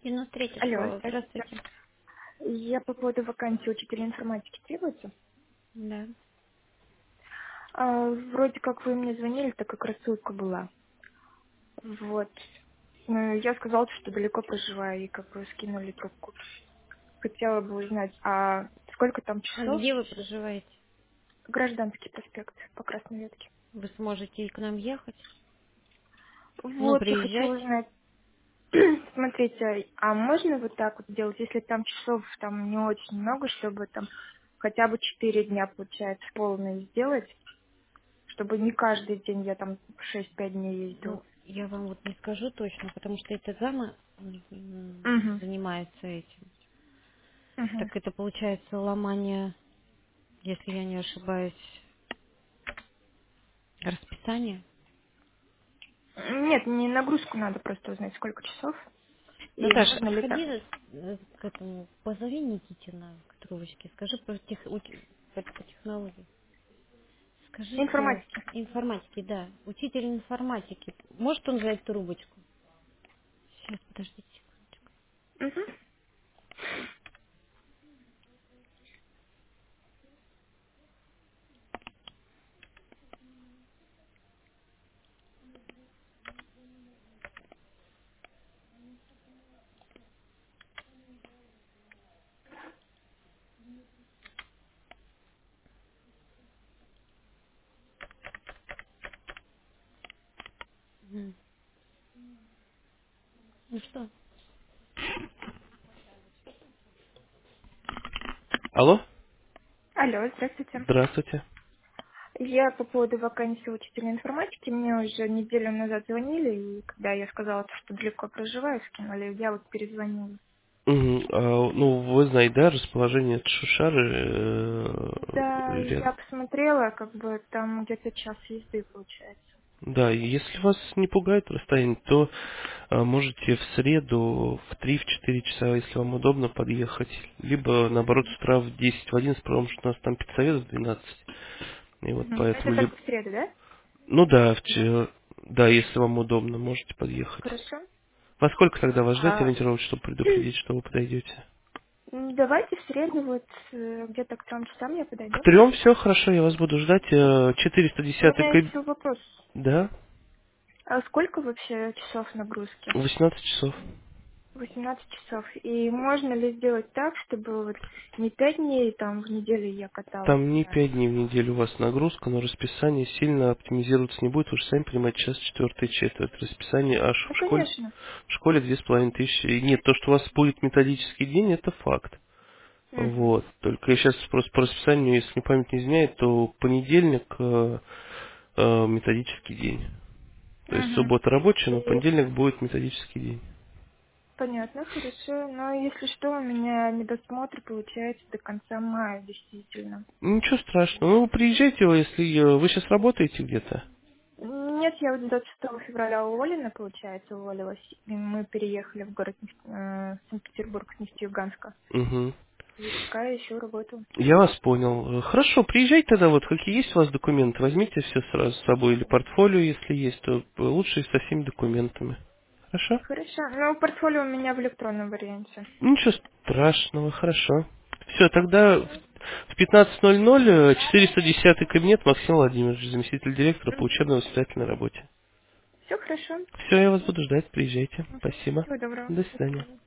93 Алло, школа. здравствуйте. Здравствуйте. Я по поводу вакансии учителя информатики требуется. Да. Вроде как вы мне звонили, так как рассылка была. Вот. Ну, я сказала, что далеко проживаю, и как бы скинули трубку. Хотела бы узнать, а сколько там А часов? где вы проживаете? Гражданский проспект по Красной Ветке. Вы сможете и к нам ехать? Ну, Вот, я хочу приезжать? узнать. Смотрите, а можно вот так вот делать, если там часов там не очень много, чтобы там хотя бы 4 дня, получается, полные сделать? Чтобы не каждый день я там 6-5 дней ездила. Ну, я вам вот не скажу точно, потому что это зама Угу. занимается этим. Угу. Так это получается ломание, если я не ошибаюсь, расписания. Нет, не нагрузку надо просто узнать, сколько часов. И Наташ, можно ли так? сходи к этому, позови Никитина к трубочке, скажи по технологии. Скажи по Информатики. информатике, да. Учитель информатики. Может он взять трубочку? Сейчас, подождите секундочку. Угу. Ну что? Алло? Алло, здравствуйте. Здравствуйте. Я по поводу вакансии учителя информатики, мне уже неделю назад звонили, и когда я сказала, что далеко проживаю, скинули, я вот перезвонила. Мгм. Ну, вы знаете, да, расположение Шушары Да, я рядом. посмотрела, как бы там где-то час езды получается. Да, и если вас не пугает расстояние, то можете в среду в 3-4 часа, если вам удобно, подъехать. Либо, наоборот, с утра в 10 в 11, потому что у нас там педсовет в 12. И вот Мгм. Это поэтому... только в среду, да? Ну да, Да. да, если вам удобно, можете подъехать. Хорошо. Во сколько тогда вас ждать А, ориентировочно, чтобы предупредить, что вы подойдете? давайте в среду вот где-то к 3 часам я К подойду. 3 все хорошо, я вас буду ждать. У 410 меня еще вопрос. Да, А сколько вообще часов нагрузки? 18 часов. 18 часов. И можно ли сделать так, чтобы вот не 5 дней там в неделю я каталась, Там не а... 5 дней в неделю у вас нагрузка, но расписание сильно оптимизироваться не будет. Вы же сами понимаете, сейчас четвертая четверть. Расписание аж Ну, конечно. в школе 2500. И нет, то, что у вас будет методический день, это факт. Мгм. Вот. Только я сейчас просто по расписанию, если мне память не изменяет, то понедельник методический день. То есть Мгм. суббота рабочая, но И понедельник будет методический день. понятно, хорошо. Но если что, у меня недосмотр получается до конца мая, действительно. Ничего страшного. Ну, приезжайте, если вы сейчас работаете где-то. Нет, я вот 26 февраля уволена, получается, уволилась. И мы переехали в город Санкт-Петербург с Нефтеюганска. Угу. И пока я ищу работу. Я вас понял. Хорошо, приезжайте тогда, вот какие есть у вас документы, возьмите все сразу с собой, или портфолио, если есть, то лучше со всеми документами. Хорошо? Хорошо. Ну, портфолио у меня в электронном варианте. Ничего страшного, хорошо. Все, тогда в 15:00 410 кабинет Максим Владимирович, заместитель директора по учебно-воспитательной работе. Все хорошо. Все, я вас буду ждать, приезжайте. Мгм. Спасибо. Всего доброго. До До свидания. свидания.